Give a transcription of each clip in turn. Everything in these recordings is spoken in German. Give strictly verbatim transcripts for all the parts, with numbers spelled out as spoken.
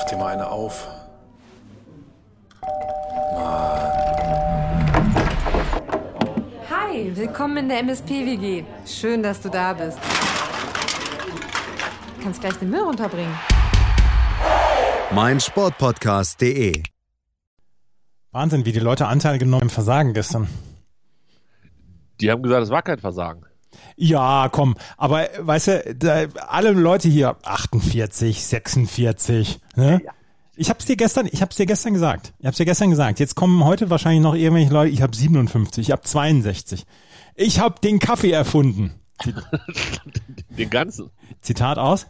dir mal eine auf. Hi, willkommen in der M S P W G. Schön, dass du da bist. Du kannst gleich den Müll runterbringen. mein Sportpodcast punkt de Wahnsinn, wie die Leute Anteil genommen im Versagen gestern. Die haben gesagt, es war kein Versagen. Ja, komm, aber weißt du, da, alle Leute hier achtundvierzig, sechsundvierzig, ne? Ja. Ich hab's dir gestern, ich hab's dir gestern gesagt. Ich hab's dir gestern gesagt. Jetzt kommen heute wahrscheinlich noch irgendwelche Leute, ich hab siebenundfünfzig, ich hab zweiundsechzig. Ich hab den Kaffee erfunden. Den ganzen. Zitat aus?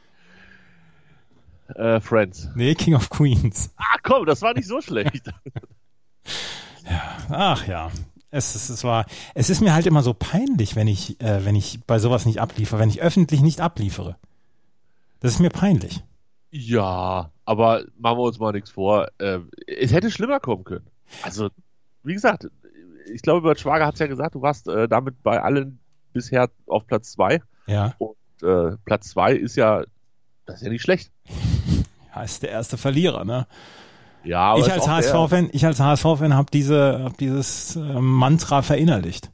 Äh, Friends. Nee, King of Queens. Ah, komm, das war nicht so schlecht. Ja, ach ja. Es, es, es war, es ist mir halt immer so peinlich, wenn ich, äh, wenn ich bei sowas nicht abliefere, wenn ich öffentlich nicht abliefere. Das ist mir peinlich. Ja, aber machen wir uns mal nichts vor. Äh, es hätte schlimmer kommen können. Also, wie gesagt, ich glaube, Bert Schwager hat es ja gesagt, du warst äh, damit bei allen bisher auf Platz zwei. Ja. Und äh, Platz zwei ist ja, das ist ja nicht schlecht. Ja, ist der erste Verlierer, ne? Ja, aber ich als H S V-Fan, ich als H S V-Fan habe diese, hab dieses äh, Mantra verinnerlicht.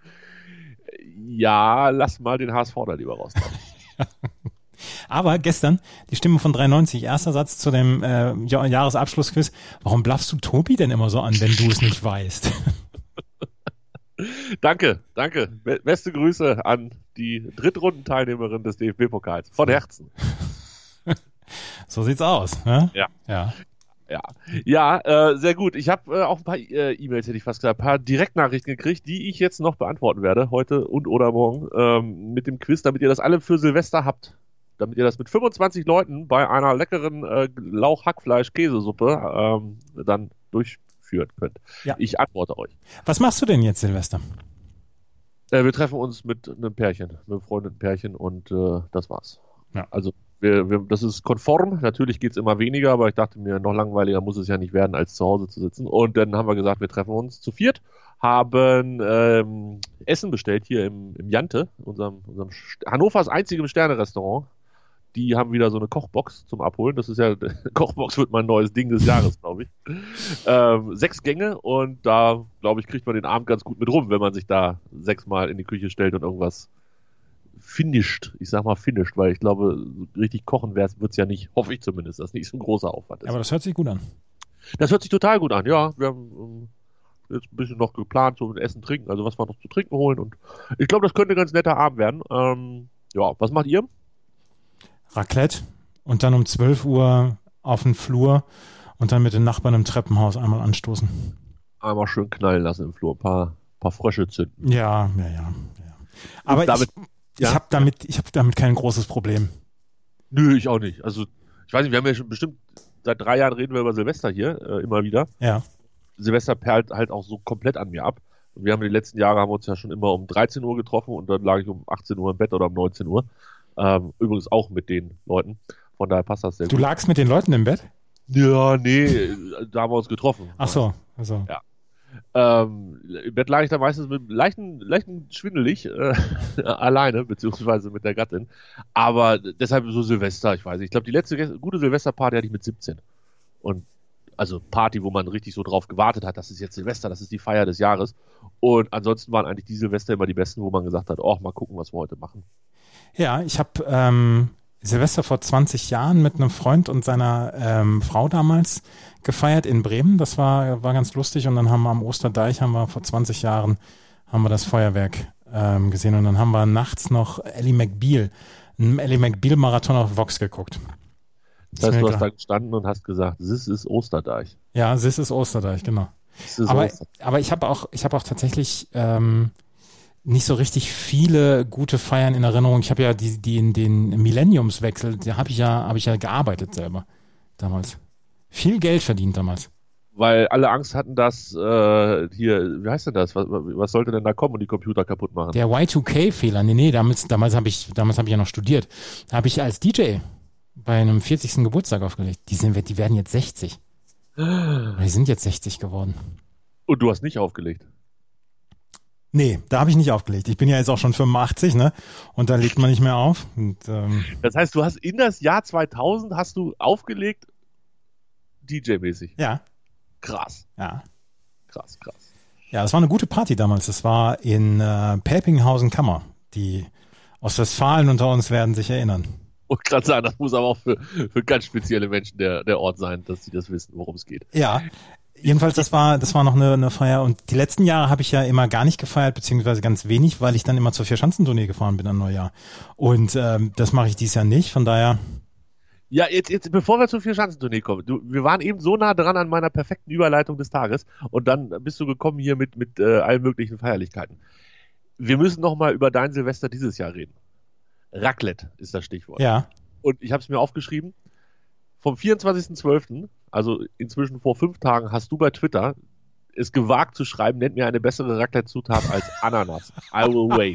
Ja, lass mal den H S V da lieber raus. Aber gestern, die Stimme von dreiundneunzig, erster Satz zu dem äh, Jahresabschlussquiz. Warum bluffst du Tobi denn immer so an, wenn du es nicht weißt? Danke, danke. Beste Grüße an die Drittrundenteilnehmerin des D F B-Pokals. Von Herzen. So sieht's aus, ne? Ja. Ja. Ja, ja äh, sehr gut. Ich habe äh, auch ein paar äh, E-Mails, hätte ich fast gesagt, ein paar Direktnachrichten gekriegt, die ich jetzt noch beantworten werde, heute und oder morgen, ähm, mit dem Quiz, damit ihr das alle für Silvester habt. Damit ihr das mit fünfundzwanzig Leuten bei einer leckeren äh, Lauch-Hackfleisch-Käsesuppe ähm, dann durchführen könnt. Ja. Ich antworte euch. Was machst du denn jetzt, Silvester? Äh, wir treffen uns mit einem Pärchen, mit einem befreundeten Pärchen und äh, das war's. Ja. Also Wir, wir, das ist konform, natürlich geht es immer weniger, aber ich dachte mir, noch langweiliger muss es ja nicht werden, als zu Hause zu sitzen. Und dann haben wir gesagt, wir treffen uns zu viert, haben ähm, Essen bestellt hier im, im Jante, unserem, unserem Hannovers einzigem Sterne-Restaurant. Die haben wieder so eine Kochbox zum Abholen. Das ist ja, Kochbox wird mein neues Ding des Jahres, glaube ich. Ähm, sechs Gänge und da, glaube ich, kriegt man den Abend ganz gut mit rum, wenn man sich da sechsmal in die Küche stellt und irgendwas finished, ich sag mal finished, weil ich glaube, richtig kochen wird es ja nicht, hoffe ich zumindest, dass nicht so ein großer Aufwand ist. Aber das hört sich gut an. Das hört sich total gut an, ja. Wir haben ähm, jetzt ein bisschen noch geplant, so mit Essen, Trinken, also was wir noch zu trinken holen und ich glaube, das könnte ein ganz netter Abend werden. Ähm, ja, was macht ihr? Raclette und dann um zwölf Uhr auf den Flur und dann mit den Nachbarn im Treppenhaus einmal anstoßen. Einmal schön knallen lassen im Flur, ein paar, paar Frösche zünden. Ja, ja, ja. ja. Aber damit, ich... Ja. Ich habe damit, ich habe damit kein großes Problem. Nö, ich auch nicht. Also, ich weiß nicht, wir haben ja schon bestimmt, seit drei Jahren reden wir über Silvester hier, äh, immer wieder. Ja. Silvester perlt halt auch so komplett an mir ab. Und wir haben die letzten Jahre, haben wir uns ja schon immer um dreizehn Uhr getroffen und dann lag ich um achtzehn Uhr im Bett oder um neunzehn Uhr. Ähm, übrigens auch mit den Leuten. Von daher passt das sehr du gut. Du lagst mit den Leuten im Bett? Ja, nee, da haben wir uns getroffen. Ach so, also. Ja. Ähm, im Bett lag ich da meistens mit leichten, leichten schwindelig äh, alleine, beziehungsweise mit der Gattin. Aber deshalb so Silvester, ich weiß nicht. Ich glaube, die letzte gute Silvesterparty hatte ich mit siebzehn. Und also Party, wo man richtig so drauf gewartet hat, das ist jetzt Silvester, das ist die Feier des Jahres. Und ansonsten waren eigentlich die Silvester immer die besten, wo man gesagt hat, oh, mal gucken, was wir heute machen. Ja, ich habe ähm, Silvester vor zwanzig Jahren mit einem Freund und seiner ähm, Frau damals gefeiert in Bremen. Das war war ganz lustig und dann haben wir am Osterdeich, haben wir vor zwanzig Jahren, haben wir das Feuerwerk ähm, gesehen und dann haben wir nachts noch Ally McBeal, einen Ally McBeal-Marathon auf Vox geguckt. Das heißt, du hast da gestanden und hast gesagt, this is Osterdeich. Ja, this is Osterdeich, genau. Aber, aber ich habe auch, ich habe auch tatsächlich ähm, nicht so richtig viele gute Feiern in Erinnerung. Ich habe ja die, die in den Millenniumswechsel, da habe ich ja, habe ich ja gearbeitet selber damals. Viel Geld verdient damals. Weil alle Angst hatten, dass äh, hier, wie heißt denn das? Was, was sollte denn da kommen und die Computer kaputt machen? Der Y zwei K-Fehler. Nee, nee, damals, damals habe ich, damals habe ich ja noch studiert. Da habe ich als D J bei einem vierzigsten Geburtstag aufgelegt. Die sind, die werden jetzt sechzig. Die sind jetzt sechzig geworden. Und du hast nicht aufgelegt? Nee, da habe ich nicht aufgelegt. Ich bin ja jetzt auch schon fünfundachtzig, ne? Und da legt man nicht mehr auf. Und, ähm, das heißt, du hast in das Jahr zweitausend hast du aufgelegt D J-mäßig. Ja. Krass. Ja. Krass, krass. Ja, das war eine gute Party damals. Das war in äh, Pelpinghausen-Kammer. Die aus Westfalen unter uns werden sich erinnern. Und gerade sagen, das muss aber auch für, für ganz spezielle Menschen der, der Ort sein, dass sie das wissen, worum es geht. Ja, jedenfalls, das war das war noch eine, eine Feier. Und die letzten Jahre habe ich ja immer gar nicht gefeiert, beziehungsweise ganz wenig, weil ich dann immer zur Vier-Schanzentournee gefahren bin am Neujahr. Und ähm, das mache ich dieses Jahr nicht, von daher... Ja, jetzt, jetzt bevor wir zur Vier-Schanzentournee kommen, du, wir waren eben so nah dran an meiner perfekten Überleitung des Tages und dann bist du gekommen hier mit, mit äh, allen möglichen Feierlichkeiten. Wir müssen noch mal über dein Silvester dieses Jahr reden. Raclette ist das Stichwort. Ja. Und ich habe es mir aufgeschrieben. Vom vierundzwanzigsten zwölften, also inzwischen vor fünf Tagen, hast du bei Twitter es gewagt zu schreiben, nennt mir eine bessere Raclette-Zutat als Ananas. I will wait.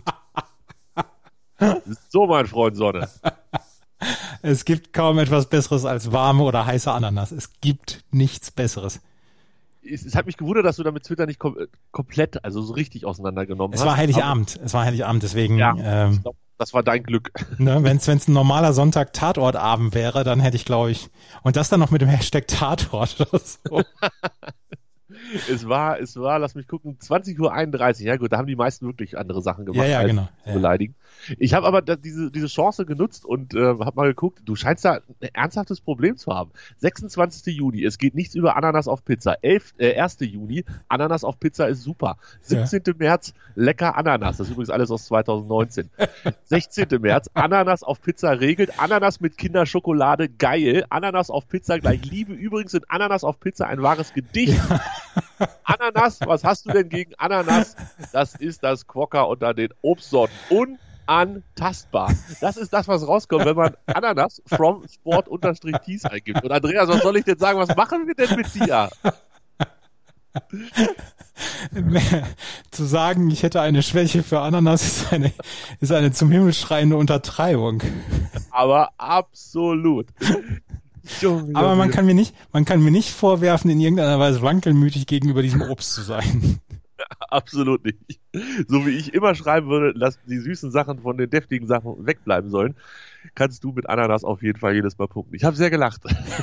So, mein Freund Sonne. Es gibt kaum etwas Besseres als warme oder heiße Ananas. Es gibt nichts Besseres. Es, es hat mich gewundert, dass du damit Twitter nicht kom komplett, also so richtig auseinandergenommen es hast. Es war Heiligabend. Es war Heiligabend, deswegen... Ja, ähm, ich glaub, das war dein Glück. Ne, wenn es ein normaler Sonntag Tatortabend wäre, dann hätte ich, glaube ich... Und das dann noch mit dem Hashtag Tatort oder so. Es war, es war, lass mich gucken, zwanzig Uhr einunddreißig. Ja gut, da haben die meisten wirklich andere Sachen gemacht, ja, ja, als genau. zu beleidigen. Ich habe aber da, diese, diese Chance genutzt und äh, habe mal geguckt, du scheinst da ein ernsthaftes Problem zu haben. sechsundzwanzigsten Juni, es geht nichts über Ananas auf Pizza. elf, äh, ersten Juni, Ananas auf Pizza ist super. siebzehnten März, lecker Ananas. Das ist übrigens alles aus zweitausendneunzehn. sechzehnten März, Ananas auf Pizza regelt. Ananas mit Kinderschokolade, geil. Ananas auf Pizza gleich Liebe. Übrigens sind Ananas auf Pizza ein wahres Gedicht. Ja. Ananas, was hast du denn gegen Ananas? Das ist das Quokka unter den Obstsorten. Unantastbar. Das ist das, was rauskommt, wenn man Ananas from Sport-Tees eingibt. Und Andreas, was soll ich denn sagen? Was machen wir denn mit dir? Zu sagen, ich hätte eine Schwäche für Ananas, ist eine, ist eine zum Himmel schreiende Untertreibung. Aber absolut. Aber man kann mir nicht, man kann mir nicht vorwerfen, in irgendeiner Weise wankelmütig gegenüber diesem Obst zu sein. Absolut nicht. So wie ich immer schreiben würde, dass die süßen Sachen von den deftigen Sachen wegbleiben sollen, kannst du mit Ananas auf jeden Fall jedes Mal punkten. Ich habe sehr gelacht.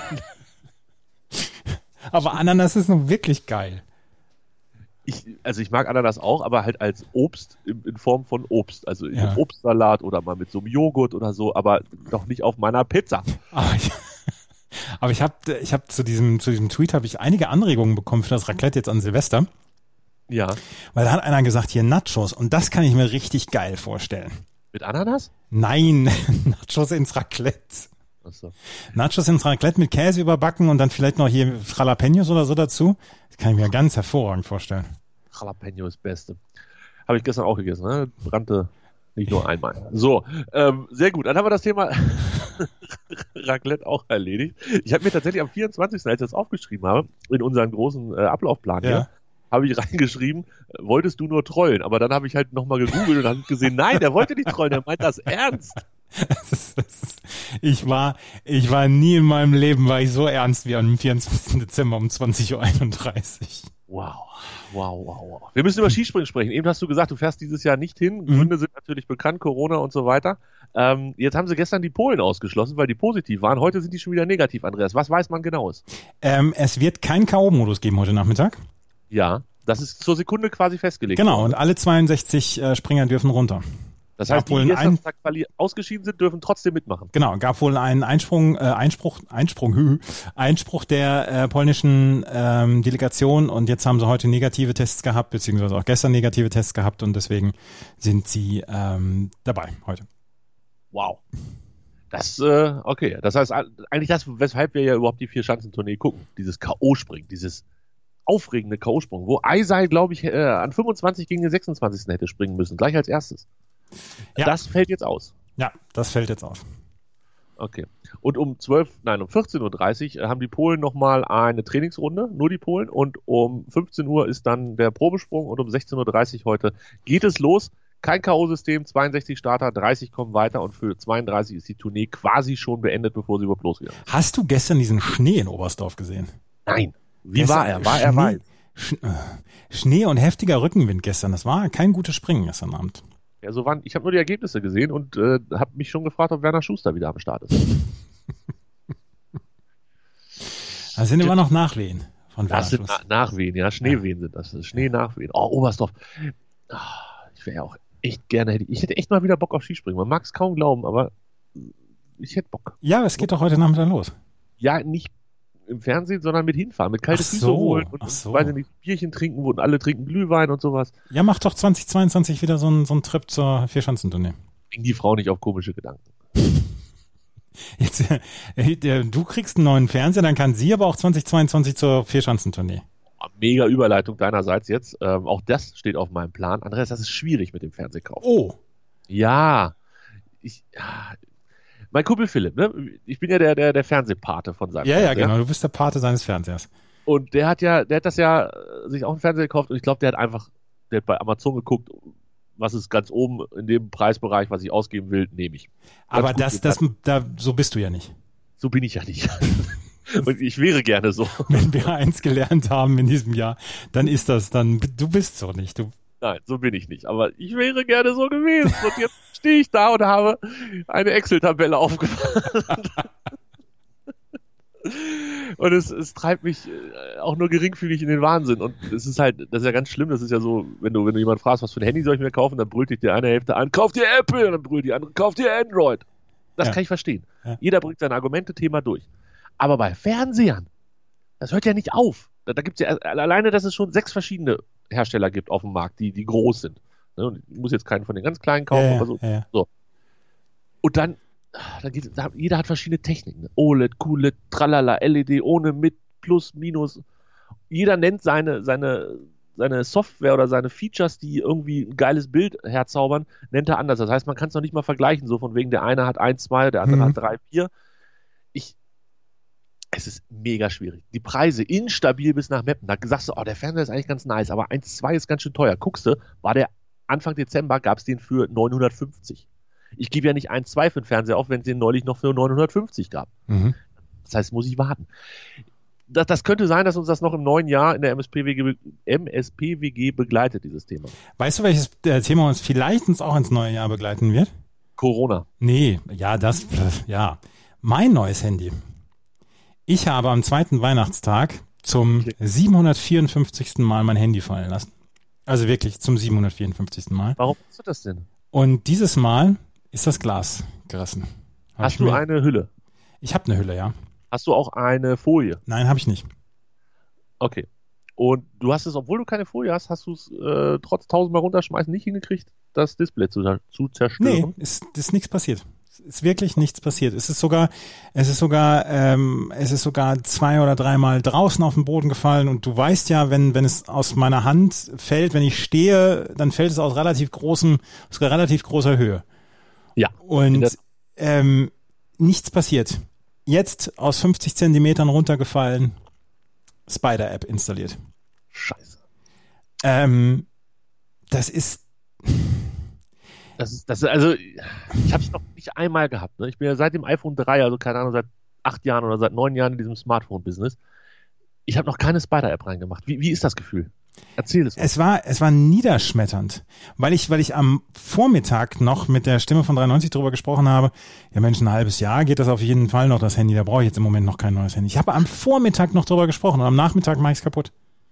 Aber Ananas ist nun wirklich geil. Ich, also ich mag Ananas auch, aber halt als Obst in, in Form von Obst. Also in Ja. einem Obstsalat oder mal mit so einem Joghurt oder so, aber doch nicht auf meiner Pizza. Aber ich, aber ich habe ich hab zu diesem, zu diesem Tweet habe ich einige Anregungen bekommen für das Raclette jetzt an Silvester. Ja. Weil da hat einer gesagt, hier Nachos. Und das kann ich mir richtig geil vorstellen. Mit Ananas? Nein, Nachos ins Raclette. Achso. Nachos ins Raclette mit Käse überbacken und dann vielleicht noch hier Jalapenos oder so dazu. Das kann ich mir ganz hervorragend vorstellen. Jalapeno ist das Beste. Habe ich gestern auch gegessen, ne? Brannte nicht nur einmal. So, ähm, sehr gut. Dann haben wir das Thema Raclette auch erledigt. Ich habe mir tatsächlich am vierundzwanzigsten, als ich das aufgeschrieben habe, in unseren großen äh, Ablaufplan hier, Ja. habe ich reingeschrieben, äh, wolltest du nur trollen? Aber dann habe ich halt nochmal gegoogelt und habe gesehen, nein, der wollte nicht trollen, der meint das ernst. Das ist, das ist, ich war, ich war nie in meinem Leben, war ich so ernst wie am vierundzwanzigsten Dezember um zwanzig Uhr einunddreißig. Wow, wow, wow, wow. Wir müssen über Skispringen sprechen. Eben hast du gesagt, du fährst dieses Jahr nicht hin. Gründe sind natürlich bekannt, Corona und so weiter. Ähm, jetzt haben sie gestern die Polen ausgeschlossen, weil die positiv waren. Heute sind die schon wieder negativ, Andreas. Was weiß man genaues? Ähm, es wird keinen K O-Modus geben heute Nachmittag. Ja, das ist zur Sekunde quasi festgelegt. Genau, und alle zweiundsechzig äh, Springer dürfen runter. Das heißt, Gab wohl die, die ein- gestern Tag quali ausgeschieden sind, dürfen trotzdem mitmachen. Genau, gab wohl einen Einsprung, äh, Einspruch, Einsprung, hü, Einspruch der äh, polnischen ähm, Delegation und jetzt haben sie heute negative Tests gehabt, beziehungsweise auch gestern negative Tests gehabt und deswegen sind sie ähm, dabei heute. Wow. Das, äh, okay. Das heißt, eigentlich das, weshalb wir ja überhaupt die Vier-Schanzentournee gucken. Dieses K O-Springen, dieses aufregende K O-Sprung, wo Eisei, glaube ich, äh, an fünfundzwanzig gegen den sechsundzwanzigsten hätte springen müssen, gleich als erstes. Ja. Das fällt jetzt aus. Ja, das fällt jetzt auf. Okay. Und um zwölf, nein, um vierzehn Uhr dreißig haben die Polen nochmal eine Trainingsrunde, nur die Polen, und um fünfzehn Uhr ist dann der Probesprung und um sechzehn Uhr dreißig heute geht es los. Kein K O-System, zweiundsechzig Starter, dreißig kommen weiter und für zweiunddreißig ist die Tournee quasi schon beendet, bevor sie überhaupt losgegangen ist. Hast du gestern diesen Schnee in Oberstdorf gesehen? Nein. Wie Gestern- war er? War er Schnee, weiß? Sch äh, Schnee und heftiger Rückenwind gestern. Das war kein gutes Springen gestern Abend. Ja, so waren, ich habe nur die Ergebnisse gesehen und äh, habe mich schon gefragt, ob Werner Schuster wieder am Start ist. Das sind immer noch Nachwehen von Das sind Wetterschluss. Na Nachwehen, ja, Schneewehen sind das. Schnee-Nachwehen. Oh, Oberstdorf. Ah, ich wäre ja auch echt gerne, hätte- ich hätte echt mal wieder Bock auf Skispringen. Man mag es kaum glauben, aber ich hätte Bock. Ja, es geht doch heute Nachmittag los. Ja, nicht im Fernsehen, sondern mit hinfahren, mit kalte Ach Füße so, holen und, ach so. weiß ich nicht, Bierchen trinken, wo alle trinken Glühwein und sowas. Ja, mach doch zwanzig zweiundzwanzig wieder so einen so einen Trip zur Vierschanzentournee. Bringen die Frau nicht auf komische Gedanken. Jetzt, äh, der- du kriegst einen neuen Fernseher, dann kann sie aber auch zwanzig zweiundzwanzig zur Vierschanzentournee. Mega Überleitung deinerseits jetzt. Ähm, auch das steht auf meinem Plan. Andreas, das ist schwierig mit dem Fernsehkauf. Oh, Ja. Ich, ja. Mein Kumpel Philipp, ne? Ich bin ja der, der, der Fernsehpate von seinem ja, ja, Fernseher. genau. Du bist der Pate seines Fernsehers. Und der hat ja, der hat das ja äh, sich auch einen Fernseher gekauft und ich glaube, der hat einfach, der hat bei Amazon geguckt, was ist ganz oben in dem Preisbereich, was ich ausgeben will, nehme ich. Ganz Aber gut das, gepasst. das, da, so bist du ja nicht. So bin ich ja nicht. Und ich wäre gerne so. Wenn wir eins gelernt haben in diesem Jahr, dann ist das, dann, du bist so nicht. Du, Nein, so bin ich nicht. Aber ich wäre gerne so gewesen. Und jetzt stehe ich da und habe eine Excel-Tabelle aufgemacht. Und es, es treibt mich äh, auch nur geringfügig in den Wahnsinn. Und es ist halt, das ist ja ganz schlimm. Das ist ja so, wenn du, wenn du jemanden fragst, was für ein Handy soll ich mir kaufen, dann brüllt dich die eine Hälfte an, kauf dir Apple. Und dann brüllt die andere, kauf dir Android. Das Ja. kann ich verstehen. Ja. Jeder bringt sein Argumente-Thema durch. Aber bei Fernsehern, das hört ja nicht auf. Da, da gibt es ja alleine, dass es schon sechs verschiedene Hersteller gibt auf dem Markt, die, die groß sind. Ne? Und ich muss jetzt keinen von den ganz kleinen kaufen, ja, aber so. ja, ja. Und dann, dann geht, da, jeder hat verschiedene Techniken. Ne? O L E D, Q L E D, Tralala, L E D, ohne, mit, plus, minus. Jeder nennt seine, seine, seine Software oder seine Features, die irgendwie ein geiles Bild herzaubern, nennt er anders. Das heißt, man kann es noch nicht mal vergleichen, so von wegen, der eine hat eins, zwei, der andere Mhm. hat drei, vier. Ich, es ist mega schwierig. Die Preise instabil bis nach Meppen. Da sagst du, oh, der Fernseher ist eigentlich ganz nice, aber eins Komma zwei ist ganz schön teuer. Guckst du, war der Anfang Dezember, gab es den für neunhundertfünfzig. Ich gebe ja nicht eins Komma zwei für den Fernseher auf, wenn es den neulich noch für neunhundertfünfzig gab. Mhm. Das heißt, muss ich warten. Das, das könnte sein, dass uns das noch im neuen Jahr in der M S P W G, M S P W G begleitet, dieses Thema. Weißt du, welches äh, Thema uns vielleicht uns auch ins neue Jahr begleiten wird? Corona. Nee, ja, das, ja. Mein neues Handy. Ich habe am zweiten Weihnachtstag zum Okay. siebenhundertvierundfünfzigsten Mal mein Handy fallen lassen. Also wirklich zum siebenhundertvierundfünfzigsten Mal. Warum machst du das denn? Und dieses Mal ist das Glas gerissen. Hab Hast ich du mir- eine Hülle? Ich habe eine Hülle, ja. Hast du auch eine Folie? Nein, habe ich nicht. Okay. Und du hast es, obwohl du keine Folie hast, hast du es äh, trotz tausendmal runterschmeißen nicht hingekriegt, das Display zu, zu Nee, zerstören? ist, ist nichts passiert. Es ist wirklich nichts passiert. Es ist sogar, es ist sogar, ähm, es ist sogar zwei oder dreimal draußen auf den Boden gefallen und du weißt ja, wenn, wenn es aus meiner Hand fällt, wenn ich stehe, dann fällt es aus relativ großem, aus relativ großer Höhe. Ja. In der- Und ähm, nichts passiert. Jetzt aus fünfzig Zentimetern runtergefallen, Spider-App installiert. Scheiße. Ähm, das ist, Das ist, das ist, also, ich habe es noch nicht einmal gehabt. Ne? Ich bin ja seit dem iPhone drei, also keine Ahnung, seit acht Jahren oder seit neun Jahren in diesem Smartphone-Business. Ich habe noch keine Spider-App reingemacht. Wie, wie ist das Gefühl? Erzähl es mal. es war, es war niederschmetternd, weil ich, weil ich am Vormittag noch mit der Stimme von dreiundneunzig darüber gesprochen habe, ja Mensch, ein halbes Jahr geht das auf jeden Fall noch, das Handy, da brauche ich jetzt im Moment noch kein neues Handy. Ich habe am Vormittag noch darüber gesprochen und am Nachmittag mache ich es kaputt.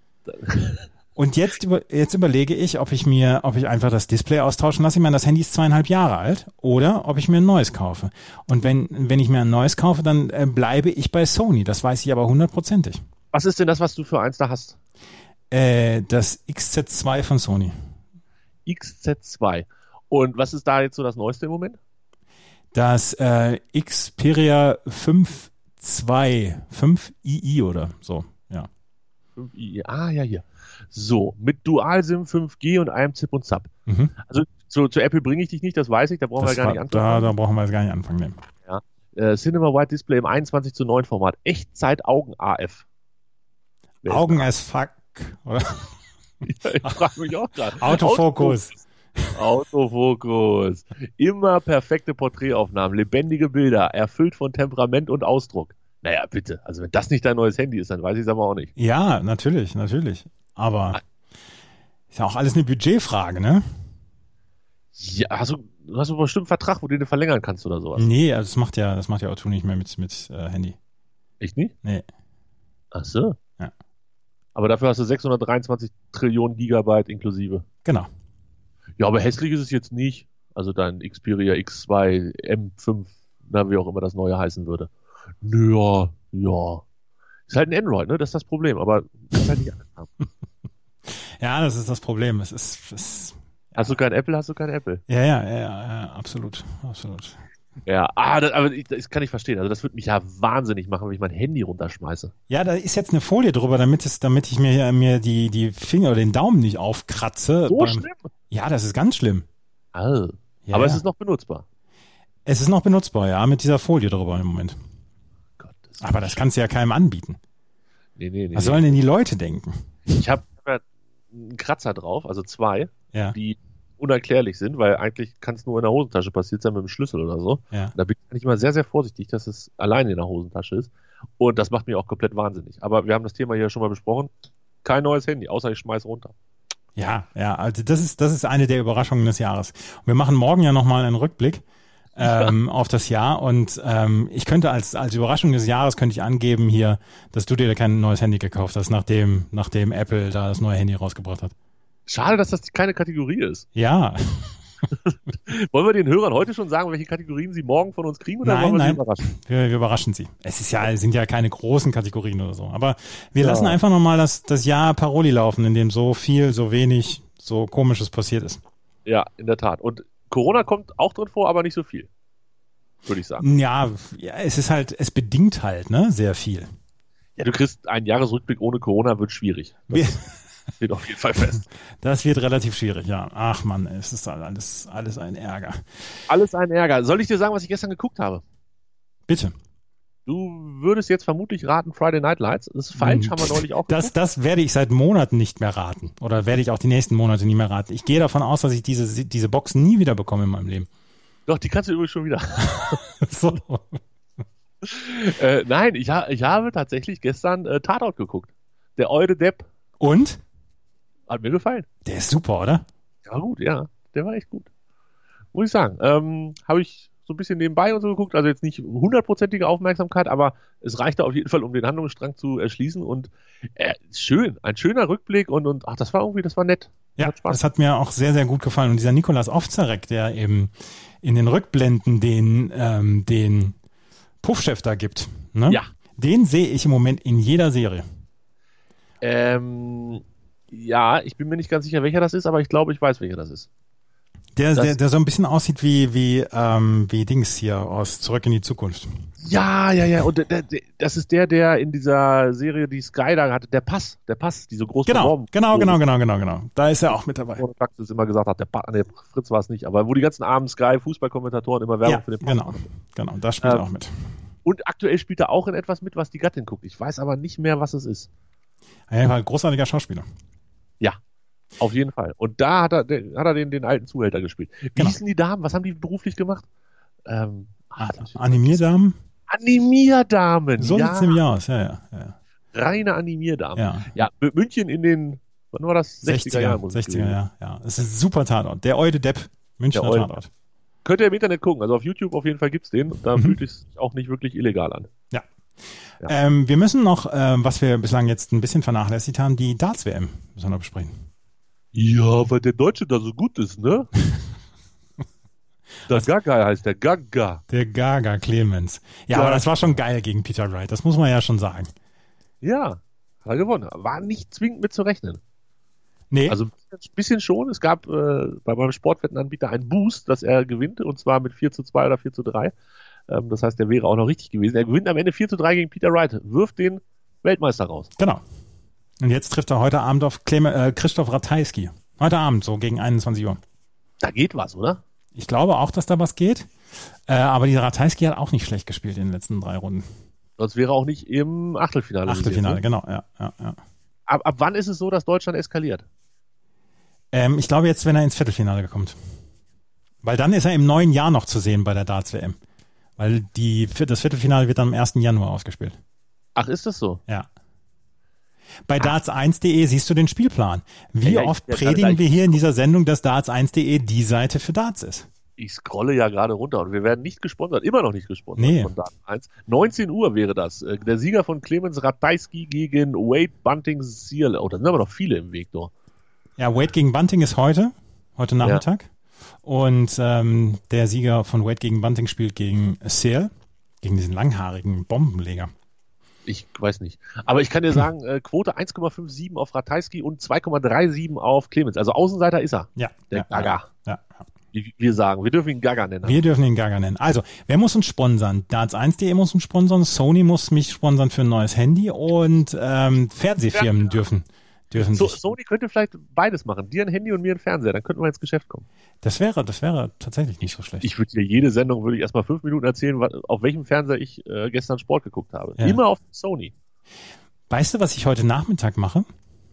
Und jetzt, über, jetzt überlege ich, ob ich mir, ob ich einfach das Display austauschen lasse. Ich meine, das Handy ist zweieinhalb Jahre alt, oder ob ich mir ein neues kaufe. Und wenn, wenn ich mir ein neues kaufe, dann äh, bleibe ich bei Sony. Das weiß ich aber hundertprozentig. Was ist denn das, was du für eins da hast? Äh, das X Z zwei von Sony. X Z zwei. Und was ist da jetzt so das Neueste im Moment? Das äh, Xperia fünf Punkt zwei, fünf I I oder so, ja. fünf i, ah, ja, hier. So, mit Dual-SIM fünf G und einem Zip und Zap. Mhm. Also zu, zu Apple bringe ich dich nicht, das weiß ich, da brauchen Das wir gar war, nicht da, anfangen. da brauchen wir jetzt gar nicht anfangen. Nee. Äh, Cinema Wide Display im einundzwanzig zu neun Format. Echtzeit-Augen-A F. Augen as fuck, oder? Ja, ich frage mich auch gerade. Autofokus. Autofokus. Immer perfekte Porträtaufnahmen, lebendige Bilder, erfüllt von Temperament und Ausdruck. Naja, bitte. Also wenn das nicht dein neues Handy ist, dann weiß ich es aber auch nicht. Ja, natürlich, natürlich. Aber ist ja auch alles eine Budgetfrage, ne? Ja, hast du, du hast du bestimmt einen Vertrag, wo du den verlängern kannst oder sowas. Nee, also das macht ja, das macht ja O zwei nicht mehr mit, mit äh, Handy. Echt nicht? Nee. Ach so. Ja. Aber dafür hast du sechshundertdreiundzwanzig Trillionen Gigabyte inklusive. Genau. Ja, aber hässlich ist es jetzt nicht. Also dein Xperia X zwei, M fünf, na, wie auch immer das neue heißen würde. Ja, ja. Ist halt ein Android, ne? Das ist das Problem. Aber das halt nicht alles haben. Ja, das ist das Problem. Es ist, es, Hast du kein Apple, hast du kein Apple. ja, ja, ja, ja, absolut, absolut. Ja, ah, das, aber ich, das kann ich verstehen. Also das würde mich ja wahnsinnig machen, wenn ich mein Handy runterschmeiße. Ja, da ist jetzt eine Folie drüber, damit es, damit ich mir hier, mir die, die Finger oder den Daumen nicht aufkratze. So beim, schlimm? Ja, das ist ganz schlimm. Ah, Ja, aber ja. es ist noch benutzbar. Es ist noch benutzbar, ja, mit dieser Folie drüber im Moment. Gott, das Aber das kannst du ja keinem anbieten. Nee, nee, nee. Was nee. sollen denn die Leute denken? Ich habe hab einen Kratzer drauf, also zwei, Ja, die unerklärlich sind, weil eigentlich kann es nur in der Hosentasche passiert sein mit dem Schlüssel oder so. ja. Da bin ich immer sehr, sehr vorsichtig, dass es alleine in der Hosentasche ist. Und das macht mich auch komplett wahnsinnig. Aber wir haben das Thema hier schon mal besprochen. Kein neues Handy, außer ich schmeiß runter. Ja, ja, also das ist, das ist eine der Überraschungen des Jahres. Und wir machen morgen ja nochmal einen Rückblick ähm, auf das Jahr und ähm, ich könnte als, als Überraschung des Jahres könnte ich angeben hier, dass du dir kein neues Handy gekauft hast, nachdem, nachdem Apple da das neue Handy rausgebracht hat. Schade, dass das keine Kategorie ist. Ja, Wollen wir den Hörern heute schon sagen, welche Kategorien sie morgen von uns kriegen oder Nein, wollen wir nein. sie überraschen? wir, wir überraschen sie. Es ist ja, es sind ja keine großen Kategorien oder so. Aber wir Ja. lassen einfach nochmal das, das Jahr Paroli laufen, in dem so viel, so wenig, so Komisches passiert ist. Ja, in der Tat. Und Corona kommt auch drin vor, aber nicht so viel. Würde ich sagen. Ja, ja, es ist halt, es bedingt halt, ne, sehr viel. Ja, du kriegst einen Jahresrückblick ohne Corona, wird schwierig. Wir, Das steht auf jeden Fall fest. das wird relativ schwierig, ja. Ach Mann, es ist alles, alles ein Ärger. Alles ein Ärger. Soll ich dir sagen, was ich gestern geguckt habe? Bitte. Du würdest jetzt vermutlich raten Friday Night Lights. Das ist falsch, haben wir neulich auch Das, geguckt. das werde ich seit Monaten nicht mehr raten. Oder werde ich auch die nächsten Monate nie mehr raten. Ich gehe davon aus, dass ich diese, diese Box nie wieder bekomme in meinem Leben. Doch, die kannst du übrigens schon wieder. So. äh, nein, ich, ha ich habe tatsächlich gestern äh, Tatort geguckt. Der Eude Depp Und? hat mir gefallen. Der ist super, oder? Ja gut, ja. Der war echt gut. Muss ich sagen. Ähm, habe ich so ein bisschen nebenbei und so geguckt. Also jetzt nicht hundertprozentige Aufmerksamkeit, aber es reichte auf jeden Fall, um den Handlungsstrang zu erschließen. Und äh, schön. Ein schöner Rückblick und, und ach, das war irgendwie, das war nett. Ja, Hat Spaß. das hat mir auch sehr, sehr gut gefallen. Und dieser Nikolaus Ovzarek, der eben in den Rückblenden den, ähm, den Puffchef da gibt, ne? Ja. Den sehe ich im Moment in jeder Serie. Ähm, ja, ich bin mir nicht ganz sicher, welcher das ist, aber ich glaube, ich weiß, welcher das ist. Der, Das- der, der so ein bisschen aussieht wie, wie, ähm, wie Dings hier aus Zurück in die Zukunft. Ja, ja, ja. Und der, der, das ist der, der in dieser Serie, die Sky da hatte, der Pass, der Pass, die so groß Genau, beworben genau, wurde. genau, genau, genau, genau. Da ist er auch mit dabei. Wo Praxis immer gesagt hat, der pa nee, Fritz war es nicht, aber wo die ganzen armen Sky-Fußballkommentatoren immer Werbung Ja, für den Pass genau, machen. genau. Da spielt er Ähm, auch mit. Und aktuell spielt er auch in etwas mit, was die Gattin guckt. Ich weiß aber nicht mehr, was es ist. Auf jeden Fall großartiger Schauspieler. Ja, auf jeden Fall. Und da hat er, den, hat er den, den alten Zuhälter gespielt. Wie Genau. hießen die Damen? Was haben die beruflich gemacht? Ähm, ah, das- Animierdamen, Animierdamen. so ja, sieht's nämlich aus. Ja, ja, ja. reine Animierdamen. ja. Ja, M- München in den, wann war das? sechziger Jahren. muss es sechziger, gewesen ja, ja. Es ist ein super Tatort. Der Eude Depp, Münchner Der Eude. Tatort. Könnt ihr im Internet gucken. Also auf YouTube auf jeden Fall gibt's den. Da Mhm. fühlt es sich auch nicht wirklich illegal an. Ja. Ja. Ähm, wir müssen noch, ähm, was wir bislang jetzt ein bisschen vernachlässigt haben, die Darts-W M müssen wir noch besprechen. Ja, weil der Deutsche da so gut ist, ne? Der Gaga heißt der Gaga. Der Gaga Clemens. Ja, Ja. aber das war schon geil gegen Peter Wright. Das muss man ja schon sagen. Ja, hat er gewonnen. War nicht zwingend mit zu rechnen. Nee, Also ein bisschen schon. Es gab äh, bei meinem Sportwettenanbieter einen Boost, dass er gewinnt, und zwar mit vier zu zwei oder vier zu drei. Ähm, das heißt, der wäre auch noch richtig gewesen. Er gewinnt am Ende vier zu drei gegen Peter Wright, wirft den Weltmeister raus. genau. Und jetzt trifft er heute Abend auf Clem äh, Christoph Ratajski. Heute Abend, so gegen einundzwanzig Uhr. Da geht was, oder? Ich glaube auch, dass da was geht. Äh, aber dieser Ratajski hat auch nicht schlecht gespielt in den letzten drei Runden. Sonst wäre er auch nicht im Achtelfinale. Achtelfinale, gewesen, ne? genau. Ja, ja, ja. ab, ab wann ist es so, dass Deutschland eskaliert? Ähm, ich glaube jetzt, wenn er ins Viertelfinale kommt. Weil dann ist er im neuen Jahr noch zu sehen bei der Darts-W M. Weil die, das Viertelfinale wird dann am ersten Januar ausgespielt. Ach, ist das so? Ja. Bei darts eins punkt de siehst du den Spielplan. Wie Ja, ja, ich- oft ja, predigen gerade wir hier in dieser Sendung, dass darts eins punkt de die Seite für Darts ist? Ich scrolle ja gerade runter und wir werden nicht gesponsert, immer noch nicht gesponsert Nee. von Daten eins. neunzehn Uhr wäre das. Äh, Der Sieger von Clemens Ratajski gegen Wade Bunting Seal. Oh, da sind aber noch viele im Weg, doch. Ja, Wade gegen Bunting ist heute, heute Nachmittag. Und ähm, der Sieger von Wade gegen Bunting spielt gegen Seal, gegen diesen langhaarigen Bombenleger. Ich weiß nicht. Aber ich kann dir sagen, äh, Quote eins Komma siebenundfünfzig auf Ratajski und zwei Komma siebenunddreißig auf Clemens. Also Außenseiter ist er. Ja. Der ja, Gaga. Ja, ja. Wie wir sagen. Wir dürfen ihn Gaga nennen. Wir dürfen ihn Gaga nennen. Also, wer muss uns sponsern? Darts eins Punkt de muss uns sponsern, Sony muss mich sponsern für ein neues Handy und ähm, Fernsehfirmen dürfen, dürfen So, sich. Sony könnte vielleicht beides machen. Dir ein Handy und mir ein Fernseher. Dann könnten wir ins Geschäft kommen. Das wäre, das wäre tatsächlich nicht so schlecht. Ich würde dir jede Sendung, würde ich erstmal fünf Minuten erzählen, was, auf welchem Fernseher ich äh, gestern Sport geguckt habe. Ja. Immer auf Sony. Weißt du, was ich heute Nachmittag mache?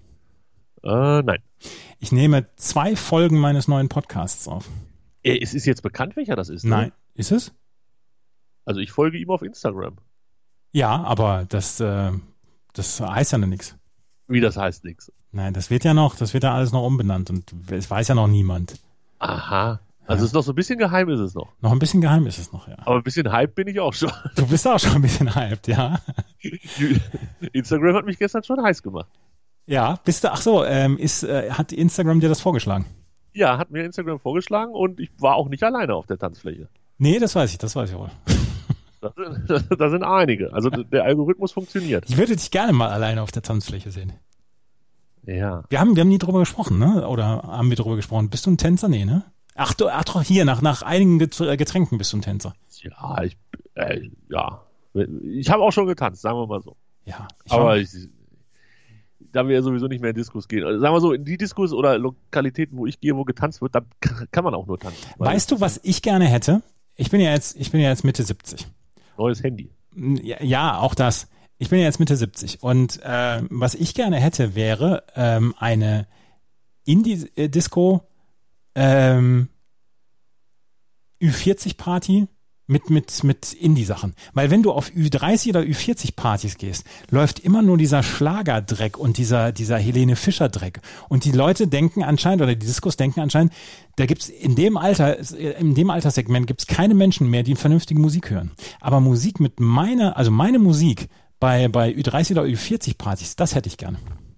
Äh, nein. Ich nehme zwei Folgen meines neuen Podcasts auf. Äh, Es ist jetzt bekannt, welcher das ist. Ne? Nein. Ist es? Also ich folge ihm auf Instagram. Ja, aber das, äh, das heißt ja noch nichts. Wie das heißt nix. Nein, das wird ja noch, das wird ja alles noch umbenannt und es weiß ja noch niemand. Aha. Also Ja. es ist noch so ein bisschen geheim ist es noch. Noch ein bisschen geheim ist es noch, ja. Aber ein bisschen Hype bin ich auch schon. Du bist auch schon ein bisschen hyped, ja. Instagram hat mich gestern schon heiß gemacht. Ja, bist du, ach so, ähm, ist, äh, hat Instagram dir das vorgeschlagen? Ja, hat mir Instagram vorgeschlagen und ich war auch nicht alleine auf der Tanzfläche. Nee, das weiß ich, das weiß ich wohl. Da sind, da sind einige. Also der Algorithmus funktioniert. Ich würde dich gerne mal alleine auf der Tanzfläche sehen. Ja. Wir haben, wir haben nie drüber gesprochen, ne? Oder haben wir drüber gesprochen? Bist du ein Tänzer? Nee, ne? Ach, du, ach doch, hier, nach, nach einigen Get- Getränken bist du ein Tänzer. Ja, ich, äh, ja. Ich habe auch schon getanzt, sagen wir mal so. Ja. Ich Aber war, ich, da wir ja sowieso nicht mehr in Diskos gehen. Also sagen wir so, in die Diskos oder Lokalitäten, wo ich gehe, wo getanzt wird, da k- kann man auch nur tanzen. Weil weißt du, was ich gerne hätte? Ich bin ja jetzt, ich bin ja jetzt Mitte siebzig. Neues Handy. Ja, ja, auch das. Ich bin ja jetzt Mitte siebzig und äh, was ich gerne hätte, wäre ähm, eine Indie-Disco ähm, Ü vierzig Party mit mit mit Indie-Sachen. Weil wenn du auf Ü dreißig oder Ü vierzig Partys gehst, läuft immer nur dieser Schlagerdreck und dieser dieser Helene Fischer Dreck. Und die Leute denken anscheinend, oder die Diskos denken anscheinend, da gibt's in dem Alter, in dem Alterssegment gibt's keine Menschen mehr, die vernünftige Musik hören. Aber Musik mit meiner, also meine Musik bei bei Ü dreißig oder Ü vierzig Partys, das hätte ich gerne.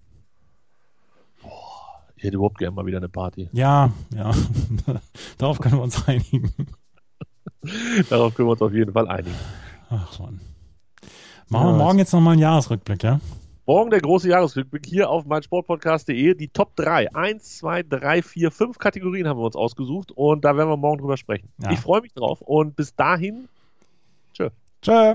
Ich hätte überhaupt gerne mal wieder eine Party. Ja, ja. Darauf können wir uns einigen. Darauf können wir uns auf jeden Fall einigen. Ach Mann. Machen wir morgen jetzt nochmal einen Jahresrückblick, ja? Morgen der große Jahresrückblick hier auf meinsportpodcast punkt de. Die Top drei. Eins, zwei, drei, vier, fünf Kategorien haben wir uns ausgesucht und da werden wir morgen drüber sprechen. Ja. Ich freue mich drauf und bis dahin, tschö. Tschö.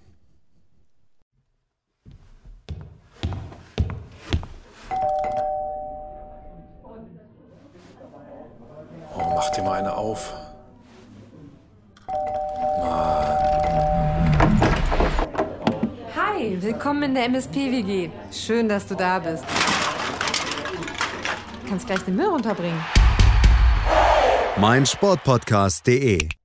Oh, mach dir mal eine auf. Hi, willkommen in der M S P-W G. Schön, dass du da bist. Kannst gleich den Müll runterbringen. meinsportpodcast punkt de